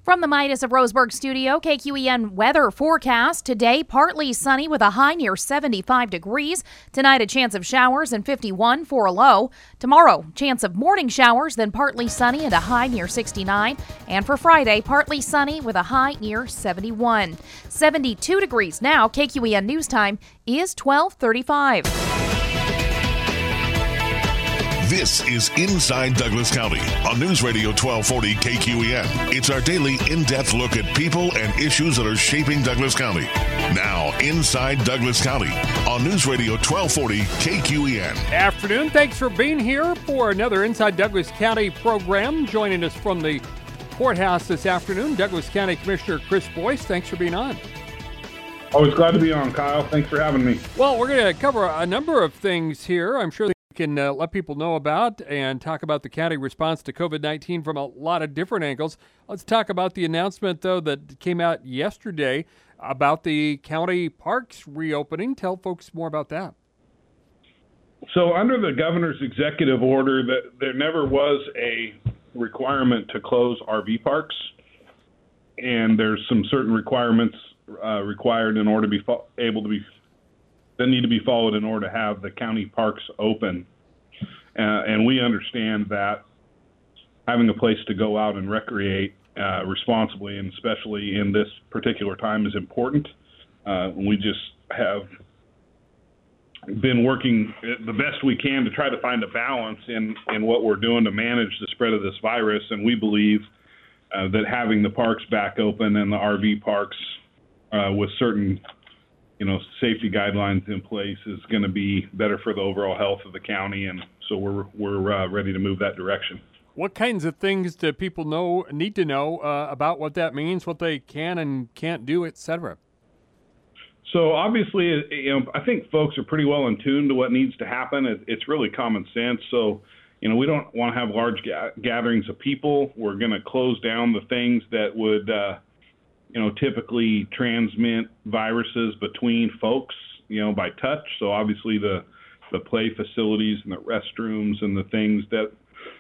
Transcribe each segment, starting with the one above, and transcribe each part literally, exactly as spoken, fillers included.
From the Midas of Roseburg studio, K Q E N weather forecast. Today, partly sunny with a high near seventy-five degrees. Tonight, a chance of showers and fifty-one for a low. Tomorrow, chance of morning showers, then partly sunny and a high near sixty-nine. And for Friday, partly sunny with a high near seventy-one. seventy-two degrees now. K Q E N News Time is twelve thirty-five. This is Inside Douglas County on News Radio twelve forty K Q E N. It's our daily in-depth look at people and issues that are shaping Douglas County. Now, Inside Douglas County on News Radio twelve forty K Q E N. Afternoon. Thanks for being here for another Inside Douglas County program. Joining us from the courthouse this afternoon, Douglas County Commissioner Chris Boyce. Thanks for being on. Always glad to be on, Kyle. Thanks for having me. Well, we're going to cover a number of things here. I'm sure can uh, let people know about and talk about the county response to COVID nineteen from a lot of different angles. Let's talk about the announcement, though, that came out yesterday about the county parks reopening. Tell folks more about that. So under the governor's executive order, that there never was a requirement to close R V parks, and there's some certain requirements uh, required in order to be fo- able to be that need to be followed in order to have the county parks open. Uh, and we understand that having a place to go out and recreate uh, responsibly, and especially in this particular time, is important. Uh, we just have been working the best we can to try to find a balance in, in what we're doing to manage the spread of this virus. And we believe uh, that having the parks back open and the R V parks uh, with certain you know, safety guidelines in place is going to be better for the overall health of the county, and so we're we're uh, ready to move that direction. What kinds of things do people know need to know uh, about what that means, what they can and can't do, et cetera? So obviously, you know, I think folks are pretty well in tune to what needs to happen. It, it's really common sense. So, you know, we don't want to have large ga- gatherings of people. We're going to close down the things that would uh, you know, typically transmit viruses between folks, you know, by touch. So obviously the the play facilities and the restrooms and the things that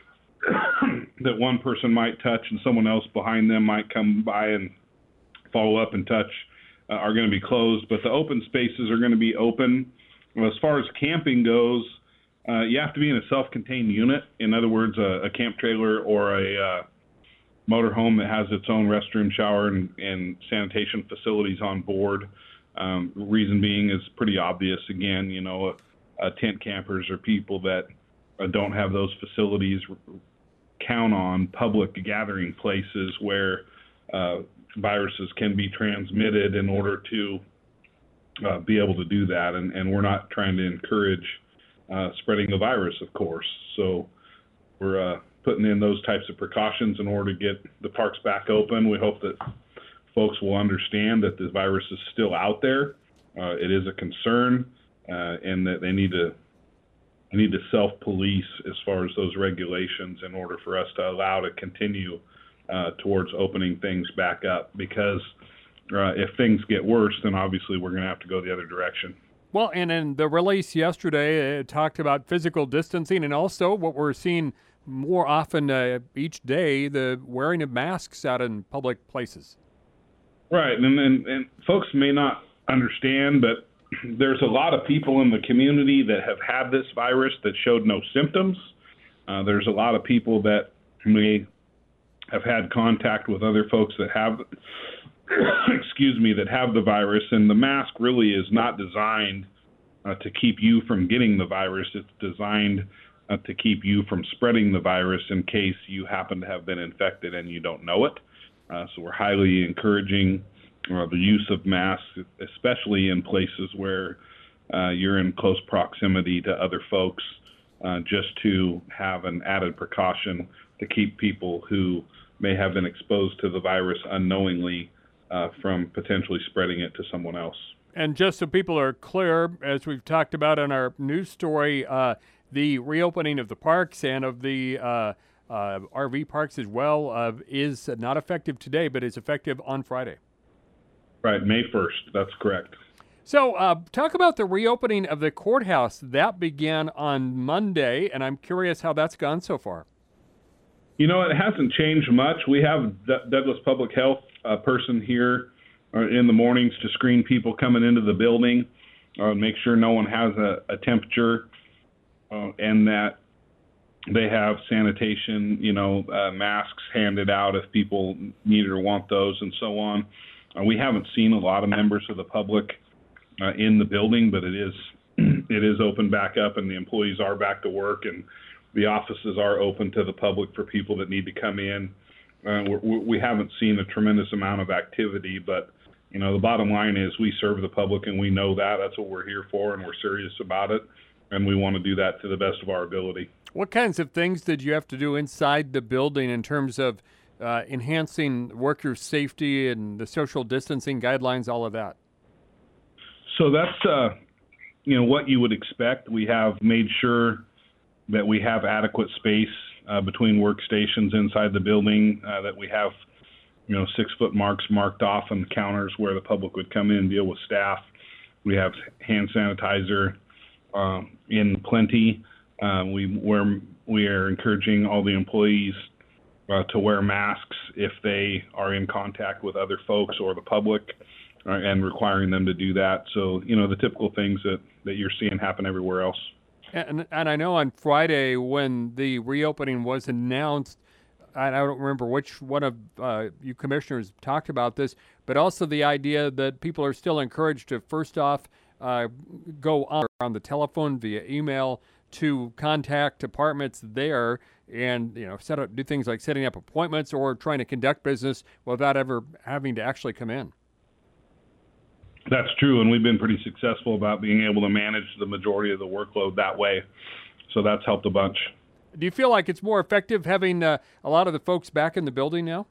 that one person might touch and someone else behind them might come by and follow up and touch uh, are going to be closed. But the open spaces are going to be open. Well, as far as camping goes, uh, you have to be in a self-contained unit. In other words, a, a camp trailer or a uh, motorhome that has its own restroom, shower, and, and sanitation facilities on board. Um, reason being is pretty obvious. Again, you know, uh, tent campers are people that uh, don't have those facilities. Count on public gathering places where uh, viruses can be transmitted in order to uh, be able to do that. And, and we're not trying to encourage uh, spreading the virus, of course. So we're uh, putting in those types of precautions in order to get the parks back open. We hope that folks will understand that this virus is still out there. Uh, it is a concern, uh, and that they need to need to self-police as far as those regulations in order for us to allow to continue uh, towards opening things back up. Because uh, if things get worse, then obviously we're going to have to go the other direction. Well, and in the release yesterday, it talked about physical distancing and also what we're seeing more often uh, each day, the wearing of masks out in public places. Right, and, and and folks may not understand, but there's a lot of people in the community that have had this virus that showed no symptoms. Uh, there's a lot of people that may have had contact with other folks that have, excuse me, that have the virus, and the mask really is not designed uh, to keep you from getting the virus. It's designed Uh, to keep you from spreading the virus in case you happen to have been infected and you don't know it. Uh, so we're highly encouraging uh, the use of masks, especially in places where uh, you're in close proximity to other folks, uh, just to have an added precaution to keep people who may have been exposed to the virus unknowingly uh, from potentially spreading it to someone else. And just so people are clear, as we've talked about in our news story, uh, the reopening of the parks and of the uh, uh, R V parks as well uh, is not effective today, but is effective on Friday. Right, May first. That's correct. So uh, talk about the reopening of the courthouse. That began on Monday, and I'm curious how that's gone so far. You know, it hasn't changed much. We have D- Douglas Public Health uh, person here uh, in the mornings to screen people coming into the building, uh, make sure no one has a, a temperature, uh, and that they have sanitation, you know, uh, masks handed out if people need or want those, and so on. Uh, we haven't seen a lot of members of the public uh, in the building, but it is it is open back up, and the employees are back to work, and the offices are open to the public for people that need to come in. Uh, we, we haven't seen a tremendous amount of activity, but you know, the bottom line is we serve the public, and we know that. That's what we're here for, and we're serious about it, and we want to do that to the best of our ability. What kinds of things did you have to do inside the building in terms of uh, enhancing worker safety and the social distancing guidelines, all of that? So that's, uh, you know, what you would expect. We have made sure that we have adequate space uh, between workstations inside the building, uh, that we have, you know, six-foot marks marked off on the counters where the public would come in and deal with staff. We have hand sanitizer um, in plenty. Uh, we wear, we are encouraging all the employees uh, to wear masks if they are in contact with other folks or the public, uh, and requiring them to do that. So, you know, the typical things that, that you're seeing happen everywhere else. And, and I know on Friday when the reopening was announced, I don't remember which one of uh, you commissioners talked about this, but also the idea that people are still encouraged to first off uh, go on, on the telephone, via email, to contact departments there and, you know, set up, do things like setting up appointments or trying to conduct business without ever having to actually come in. That's true, and we've been pretty successful about being able to manage the majority of the workload that way. So that's helped a bunch. Do you feel like it's more effective having uh, a lot of the folks back in the building now?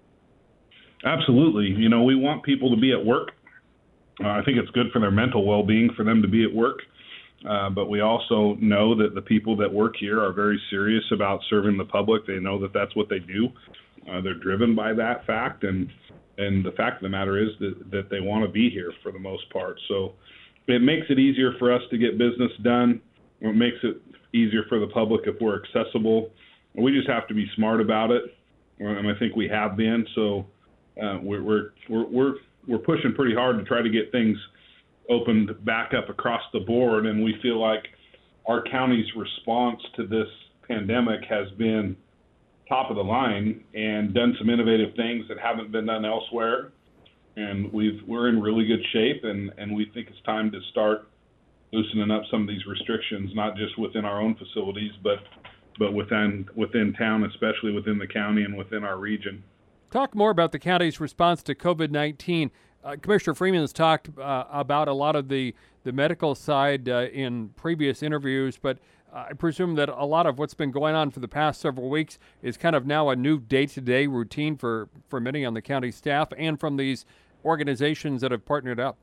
Absolutely. You know, we want people to be at work. Uh, I think it's good for their mental well-being for them to be at work. Uh, but we also know that the people that work here are very serious about serving the public. They know that that's what they do. Uh, they're driven by that fact. And, and the fact of the matter is that, that they want to be here for the most part. So it makes it easier for us to get business done. It makes it easier for the public if we're accessible. We just have to be smart about it. And I think we have been. So uh, we're, we're, we're, we're, we're pushing pretty hard to try to get things opened back up across the board, and we feel like our county's response to this pandemic has been top of the line and done some innovative things that haven't been done elsewhere. And we've we're in really good shape, and, and we think it's time to start loosening up some of these restrictions, not just within our own facilities, but but within within town, especially within the county and within our region. Talk more about the county's response to COVID nineteen. Uh, Commissioner Freeman has talked uh, about a lot of the, the medical side uh, in previous interviews, but I presume that a lot of what's been going on for the past several weeks is kind of now a new day-to-day routine for, for many on the county staff and from these organizations that have partnered up.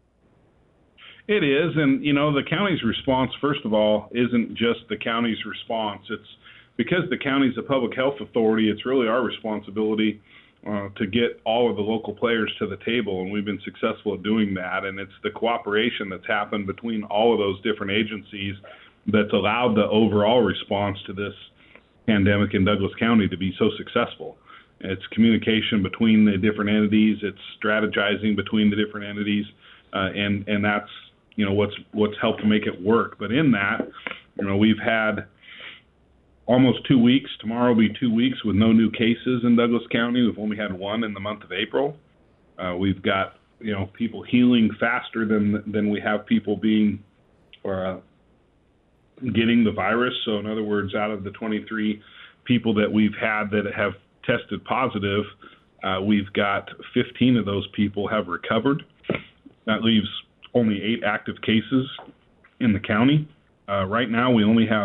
It is, and you know, the county's response, first of all, isn't just the county's response. It's because the county's a public health authority, it's really our responsibility Uh, to get all of the local players to the table, and we've been successful at doing that. And it's the cooperation that's happened between all of those different agencies that's allowed the overall response to this pandemic in Douglas County to be so successful. It's communication between the different entities, it's strategizing between the different entities, uh, and and that's, you know, what's what's helped to make it work. But in that, you know, we've had almost two weeks. Tomorrow will be two weeks with no new cases in Douglas County. We've only had one in the month of April. Uh, we've got, you know, people healing faster than than we have people being or uh, getting the virus. So in other words, out of the twenty-three people that we've had that have tested positive, uh, we've got fifteen of those people have recovered. That leaves only eight active cases in the county. Uh, right now, we only have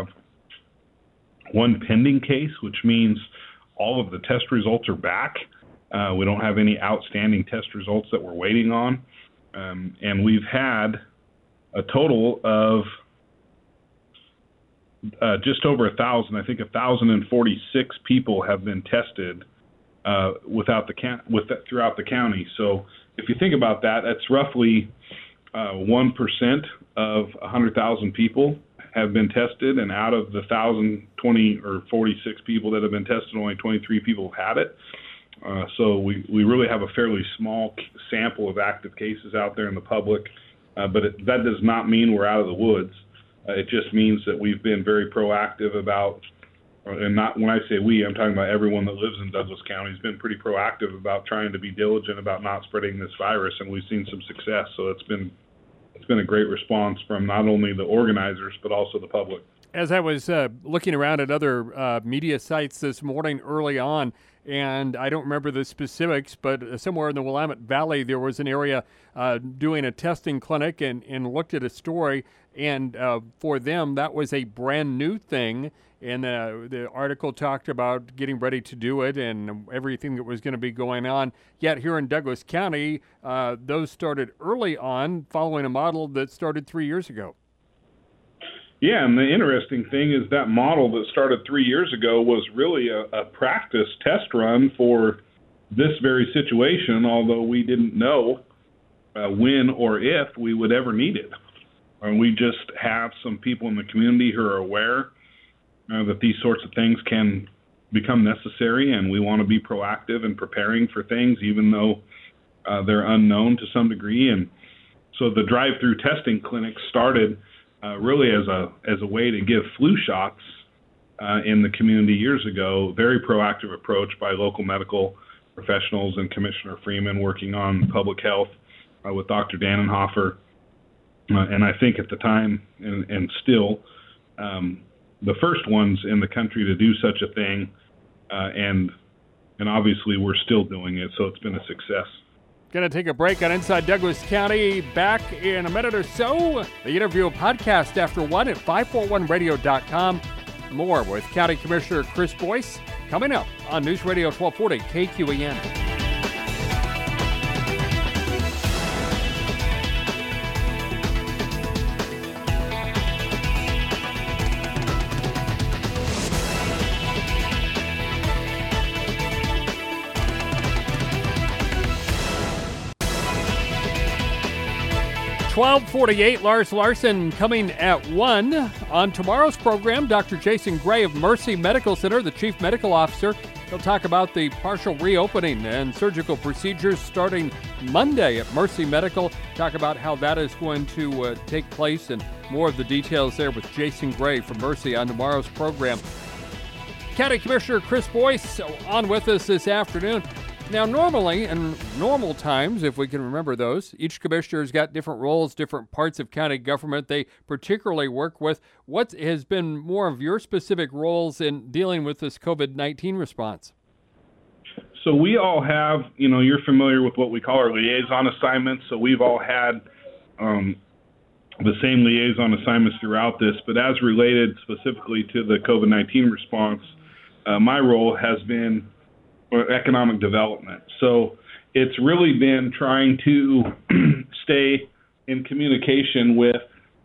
one pending case, which means all of the test results are back. Uh, we don't have any outstanding test results that we're waiting on. Um, and we've had a total of uh, just over a thousand, I think one thousand forty-six people have been tested uh, without the ca- with the, throughout the county. So if you think about that, that's roughly uh, one percent of one hundred thousand people have been tested, and out of the one thousand twenty or forty-six people that have been tested, only twenty-three people have had it. Uh, so we, we really have a fairly small sample of active cases out there in the public, uh, but it, that does not mean we're out of the woods. Uh, it just means that we've been very proactive about, and not when I say we, I'm talking about everyone that lives in Douglas County has been pretty proactive about trying to be diligent about not spreading this virus, and we've seen some success. So it's been it's been a great response from not only the organizers but also the public. As I was uh, looking around at other uh, media sites this morning early on, and I don't remember the specifics, but somewhere in the Willamette Valley there was an area uh, doing a testing clinic, and, and looked at a story, and uh, for them that was a brand new thing. And uh, the article talked about getting ready to do it and everything that was going to be going on. Yet here in Douglas County, uh, those started early on, following a model that started three years ago. Yeah, and the interesting thing is that model that started three years ago was really a, a practice test run for this very situation, although we didn't know uh, when or if we would ever need it. And we just have some people in the community who are aware Uh, that these sorts of things can become necessary, and we want to be proactive in preparing for things, even though uh, they're unknown to some degree. And so the drive-through testing clinic started uh, really as a as a way to give flu shots uh, in the community years ago. Very proactive approach by local medical professionals and Commissioner Freeman working on public health uh, with Doctor Dannenhofer. Uh, and I think at the time, and, and still, um, the first ones in the country to do such a thing, uh, and and obviously we're still doing it, so it's been a success. Going to take a break on Inside Douglas County. Back in a minute or so. The interview podcast after one at five forty-one radio dot com. More with County Commissioner Chris Boyce coming up on News Radio twelve forty K Q E N. twelve forty-eight, Lars Larson coming at one. On tomorrow's program, Doctor Jason Gray of Mercy Medical Center, the Chief Medical Officer. He'll talk about the partial reopening and surgical procedures starting Monday at Mercy Medical. Talk about how that is going to uh, take place, and more of the details there with Jason Gray from Mercy on tomorrow's program. County Commissioner Chris Boyce on with us this afternoon. Now, normally, in normal times, if we can remember those, each commissioner's got different roles, different parts of county government they particularly work with. What has been more of your specific roles in dealing with this COVID nineteen response? So we all have, you know, you're familiar with what we call our liaison assignments. So we've all had um, the same liaison assignments throughout this, but as related specifically to the COVID nineteen response, uh, my role has been or economic development. So it's really been trying to stay in communication with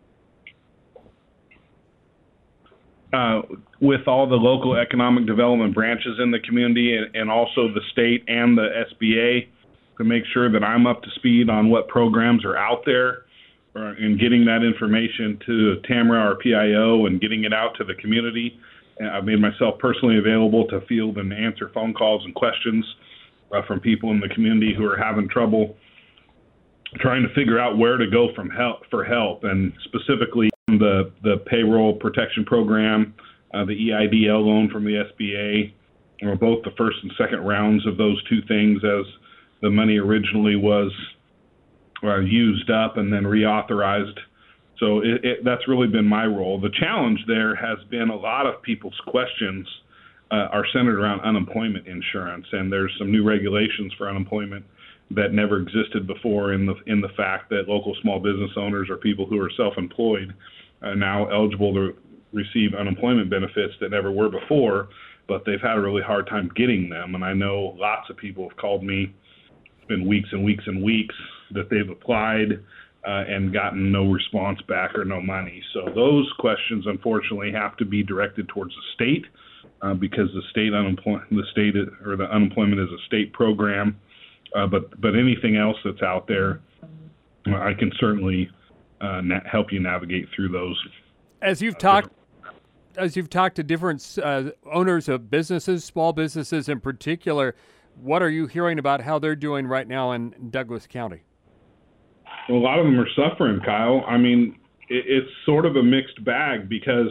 uh, with all the local economic development branches in the community, and, and also the state and the S B A, to make sure that I'm up to speed on what programs are out there, or, and getting that information to Tamara, our P I O, and getting it out to the community. I've made myself personally available to field and answer phone calls and questions uh, from people in the community who are having trouble trying to figure out where to go from help for help, and specifically the the payroll protection program, uh, the E I D L loan from the S B A, or both the first and second rounds of those two things, as the money originally was uh, used up and then reauthorized. So it, it, that's really been my role. The challenge there has been a lot of people's questions uh, are centered around unemployment insurance, and there's some new regulations for unemployment that never existed before, in the in the fact that local small business owners or people who are self-employed are now eligible to receive unemployment benefits that never were before, but they've had a really hard time getting them. And I know lots of people have called me. It's been weeks and weeks and weeks that they've applied Uh, and gotten no response back or no money. So those questions, unfortunately, have to be directed towards the state uh, because the state unemployment, the state or the unemployment is a state program. Uh, but but anything else that's out there, I can certainly uh, na- help you navigate through those. As you've talked, as you've talked to different uh, owners of businesses, small businesses in particular, what are you hearing about how they're doing right now in Douglas County? Well, a lot of them are suffering, Kyle. I mean, it, it's sort of a mixed bag because,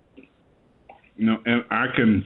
you know, and I can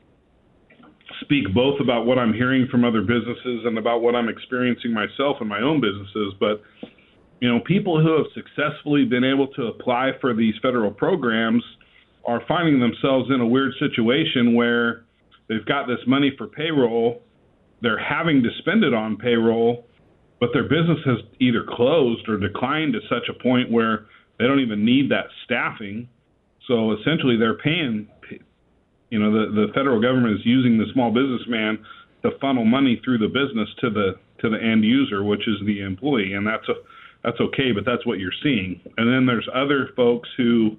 speak both about what I'm hearing from other businesses and about what I'm experiencing myself in my own businesses. But, you know, people who have successfully been able to apply for these federal programs are finding themselves in a weird situation where they've got this money for payroll, they're having to spend it on payroll, but their business has either closed or declined to such a point where they don't even need that staffing. So essentially they're paying, you know, the, the federal government is using the small businessman to funnel money through the business to the to the end user, which is the employee. And that's a, that's okay, but that's what you're seeing. And then there's other folks who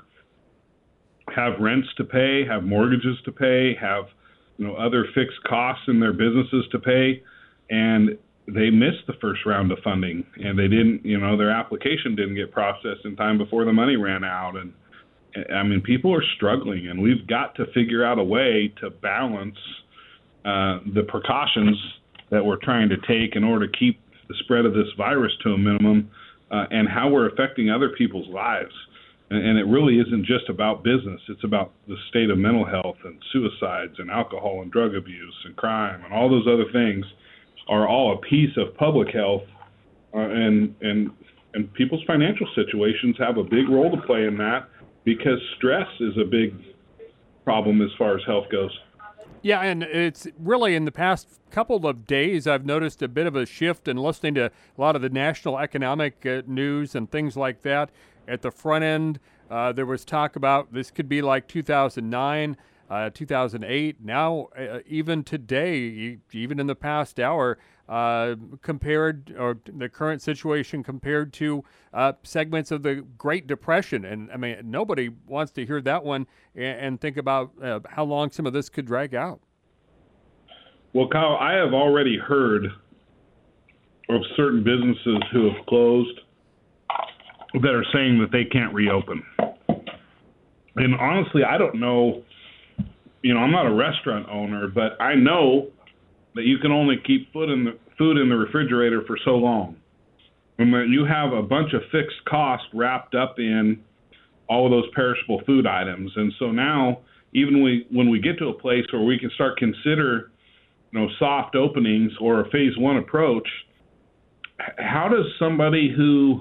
have rents to pay, have mortgages to pay, have, you know, other fixed costs in their businesses to pay, and they missed the first round of funding, and they didn't, you know, their application didn't get processed in time before the money ran out. And I mean, people are struggling, and we've got to figure out a way to balance uh, the precautions that we're trying to take in order to keep the spread of this virus to a minimum, uh, and how we're affecting other people's lives. And it really isn't just about business. It's about the state of mental health and suicides and alcohol and drug abuse and crime and all those other things are all a piece of public health. Uh, and, and, and people's financial situations have a big role to play in that because stress is a big problem as far as health goes. Yeah, and it's really in the past couple of days, I've noticed a bit of a shift in listening to a lot of the national economic uh, news and things like that. At the front end, uh, there was talk about this could be like two thousand nine, uh, two thousand eight. Now, uh, even today, even in the past hour, uh, compared or the current situation compared to uh, segments of the Great Depression. And I mean, nobody wants to hear that one and, and think about uh, how long some of this could drag out. Well, Kyle, I have already heard of certain businesses who have closed that are saying that they can't reopen. And honestly, I don't know, you know, I'm not a restaurant owner, but I know that you can only keep food in the food in the refrigerator for so long. And that you have a bunch of fixed costs wrapped up in all of those perishable food items. And so now, even we, when we get to a place where we can start consider, you know, soft openings or a phase one approach, how does somebody who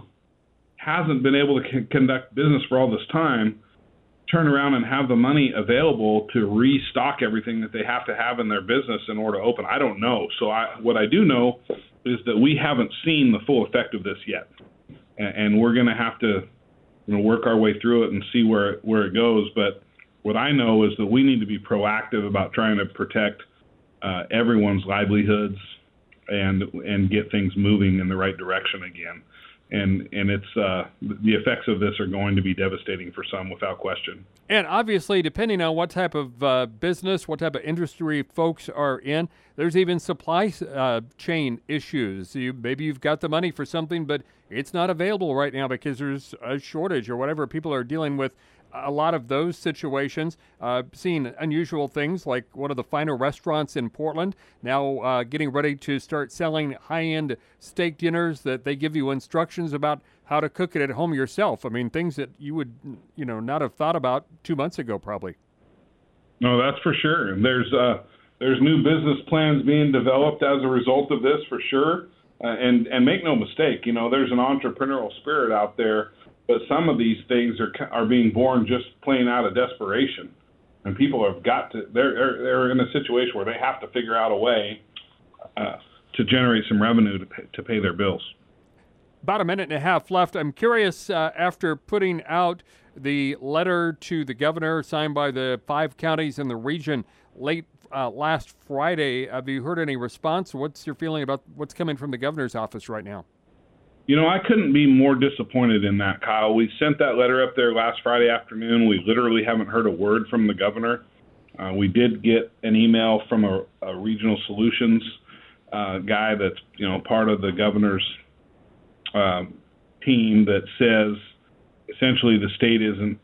hasn't been able to c- conduct business for all this time turn around and have the money available to restock everything that they have to have in their business in order to open? I don't know. So I, what I do know is that we haven't seen the full effect of this yet. And, and we're going to have to, you know, work our way through it and see where, where it goes. But what I know is that we need to be proactive about trying to protect uh, everyone's livelihoods and, and get things moving in the right direction again. And and it's uh, the effects of this are going to be devastating for some, without question. And obviously, depending on what type of uh, business, what type of industry folks are in, there's even supply uh, chain issues. You, maybe you've got the money for something, but it's not available right now because there's a shortage or whatever. People are dealing with a lot of those situations, uh, seeing unusual things like one of the finer restaurants in Portland now uh, getting ready to start selling high-end steak dinners that they give you instructions about how to cook it at home yourself. I mean, things that you would, you know, not have thought about two months ago, probably. No, that's for sure. And there's uh, there's new business plans being developed as a result of this, for sure. Uh, and and make no mistake, you know, there's an entrepreneurial spirit out there. But some of these things are are being born just plain out of desperation, and people have got to. They're they're in a situation where they have to figure out a way uh, to generate some revenue to pay, to pay their bills. About a minute and a half left. I'm curious, uh, after putting out the letter to the governor signed by the five counties in the region late uh, last Friday, have you heard any response? What's your feeling about what's coming from the governor's office right now? You know, I couldn't be more disappointed in that, Kyle. We sent that letter up there last Friday afternoon. We literally haven't heard a word from the governor. Uh, we did get an email from a, a regional solutions uh, guy that's, you know, part of the governor's um, team that says essentially the state isn't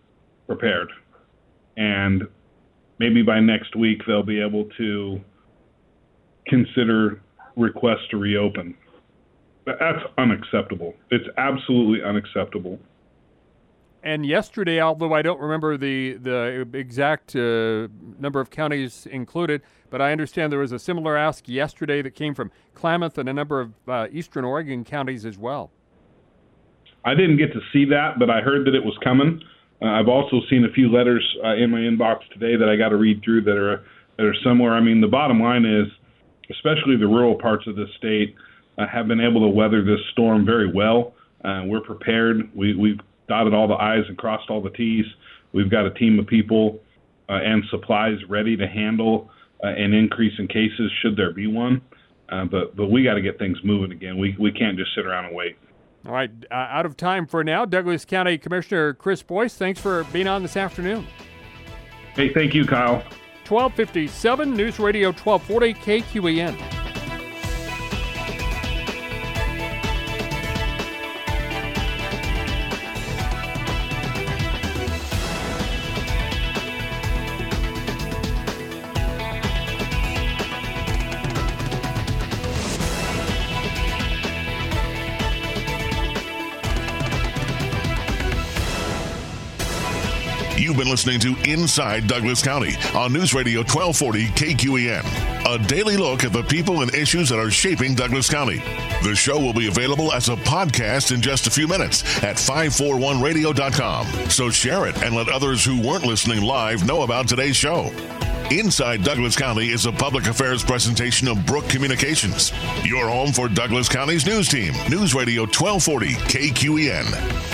prepared. And maybe by next week they'll be able to consider requests to reopen. But that's unacceptable. It's absolutely unacceptable. And yesterday, although I don't remember the, the exact uh, number of counties included, but I understand there was a similar ask yesterday that came from Klamath and a number of uh, Eastern Oregon counties as well. I didn't get to see that, but I heard that it was coming. Uh, I've also seen a few letters uh, in my inbox today that I got to read through that are that are similar. I mean, the bottom line is, especially the rural parts of the state uh, have been able to weather this storm very well. Uh, we're prepared. We, we've dotted all the I's and crossed all the T's. We've got a team of people uh, and supplies ready to handle uh, an increase in cases should there be one. Uh, but but we got to get things moving again. We we can't just sit around and wait. All right, uh, out of time for now. Douglas County Commissioner Chris Boyce, thanks for being on this afternoon. Hey, thank you, Kyle. twelve fifty-seven News Radio twelve forty K Q E N. You've been listening to Inside Douglas County on News Radio twelve forty K Q E N, a daily look at the people and issues that are shaping Douglas County. The show will be available as a podcast in just a few minutes at five forty-one radio dot com. So share it and let others who weren't listening live know about today's show. Inside Douglas County is a public affairs presentation of Brook Communications, your home for Douglas County's news team. News Radio twelve forty K Q E N.